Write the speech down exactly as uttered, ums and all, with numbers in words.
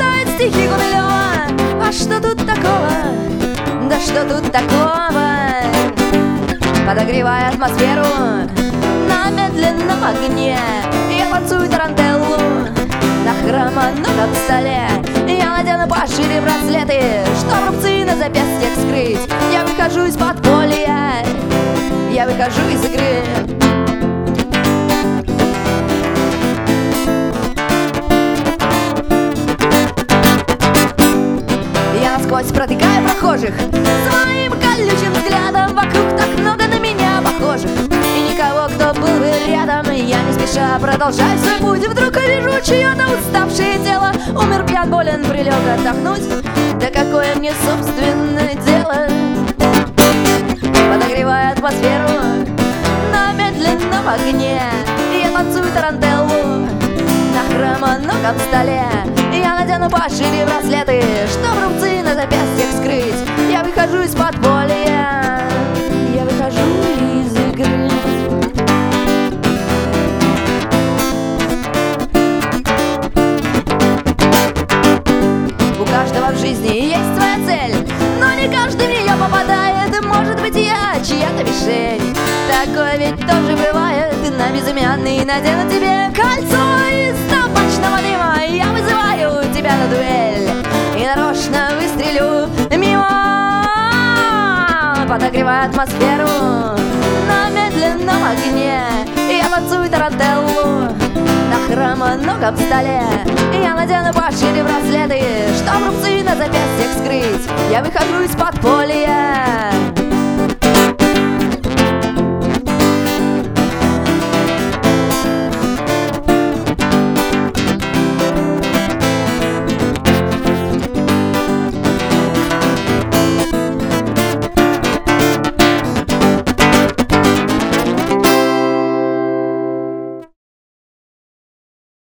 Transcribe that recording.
читает стихи Гумилева. А что тут такого? Да что тут такого? Подогревая атмосферу на медленном огне, я танцую тарантеллу на хромоногом столе. Я надену пошире браслеты, чтоб рубцы на запястьях скрыть. Я выхожу из подполья, я выхожу из игры. Я насквозь протыкаю прохожих своим колючим взглядом. Вокруг так много на меня похожих, и никого, кто был бы рядом. Я не спеша продолжаю свой путь. Вдруг вижу чье-то уставшее тело. Умер, пьян, болен, прилег отдохнуть. Да какое мне собственное дело? Подогревая атмосферу на медленном огне, я танцую тарантеллу на хромоногом столе. Я надену пошире браслеты, чтоб рубцы на запястьях скрыть. Я выхожу из подполья, я выхожу из игры. У каждого в жизни есть своя цель, но не каждый в нее попадает. Может быть, я чья-то мишень. Такое ведь тоже бывает. На безымянный надену тебе кольцо из табачного дыма. Я вызываю тебя на дуэль и нарочно выстрелю мимо. Подогревая атмосферу на медленном огне, я танцую тарантеллу на хромоногом столе. Я надену пошире браслеты, чтоб рубцы на запястьях скрыть. Я выхожу из подполья,